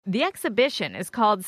The exhibition is called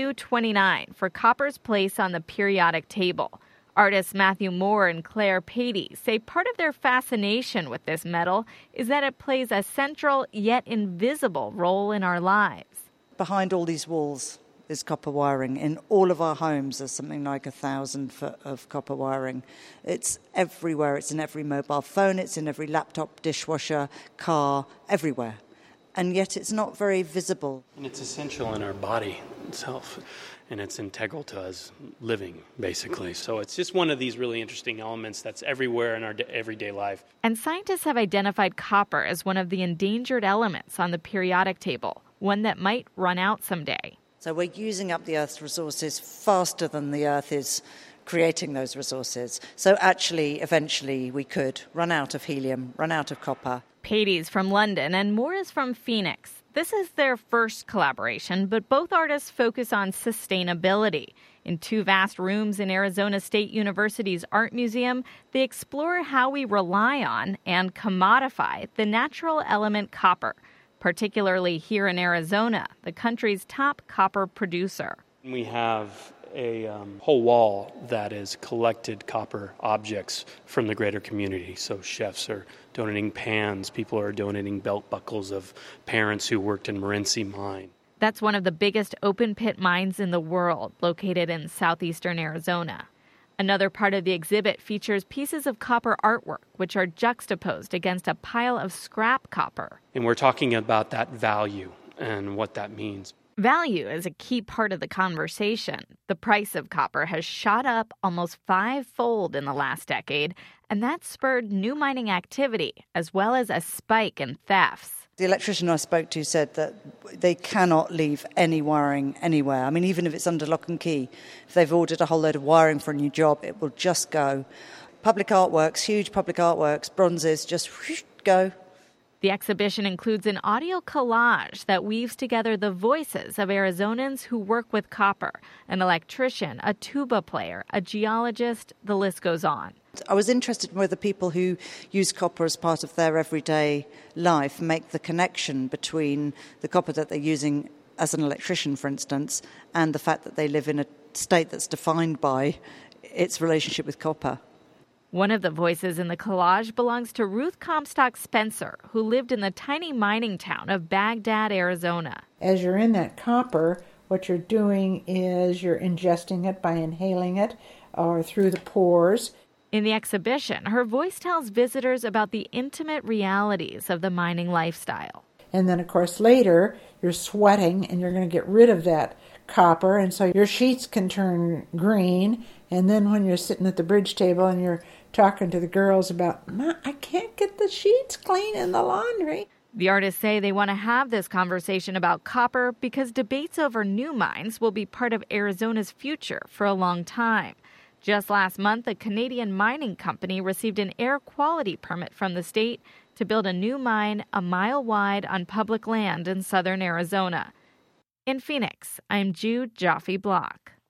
CU29 for copper's place on the periodic table. Artists Matthew Moore and Claire Patey say part of their fascination with this metal is that it plays a central yet invisible role in our lives. Behind all these walls is copper wiring. In all of our homes, there's something like 1,000 foot of copper wiring. It's everywhere. It's in every mobile phone. It's in every laptop, dishwasher, car, everywhere. And yet it's not very visible. And it's essential in our body itself, and it's integral to us living, basically. So it's just one of these really interesting elements that's everywhere in our everyday life. And scientists have identified copper as one of the endangered elements on the periodic table, one that might run out someday. So we're using up the Earth's resources faster than the Earth is creating those resources. So actually, eventually, we could run out of helium, run out of copper. Patey's from London and Moore is from Phoenix. This is their first collaboration, but both artists focus on sustainability. In two vast rooms in Arizona State University's Art Museum, they explore how we rely on and commodify the natural element copper, particularly here in Arizona, the country's top copper producer. We have a whole wall that is collected copper objects from the greater community. So chefs are donating pans, people are donating belt buckles of parents who worked in Morenci Mine. That's one of the biggest open-pit mines in the world, located in southeastern Arizona. Another part of the exhibit features pieces of copper artwork, which are juxtaposed against a pile of scrap copper. And we're talking about that value and what that means. Value is a key part of the conversation. The price of copper has shot up almost five-fold in the last decade, and that spurred new mining activity, as well as a spike in thefts. The electrician I spoke to said that they cannot leave any wiring anywhere. I mean, even if it's under lock and key, if they've ordered a whole load of wiring for a new job, it will just go. Public artworks, huge public artworks, bronzes, just whoosh, go. The exhibition includes an audio collage that weaves together the voices of Arizonans who work with copper, an electrician, a tuba player, a geologist, the list goes on. I was interested in whether people who use copper as part of their everyday life make the connection between the copper that they're using as an electrician, for instance, and the fact that they live in a state that's defined by its relationship with copper. One of the voices in the collage belongs to Ruth Comstock Spencer, who lived in the tiny mining town of Baghdad, Arizona. As you're in that copper, what you're doing is you're ingesting it by inhaling it or through the pores. In the exhibition, her voice tells visitors about the intimate realities of the mining lifestyle. And then, of course, later you're sweating and you're going to get rid of that copper, and so your sheets can turn green. And then when you're sitting at the bridge table and you're talking to the girls about, I can't get the sheets clean in the laundry. The artists say they want to have this conversation about copper because debates over new mines will be part of Arizona's future for a long time. Just last month, a Canadian mining company received an air quality permit from the state to build a new mine a mile wide on public land in southern Arizona. In Phoenix, I'm Jude Jaffe Block.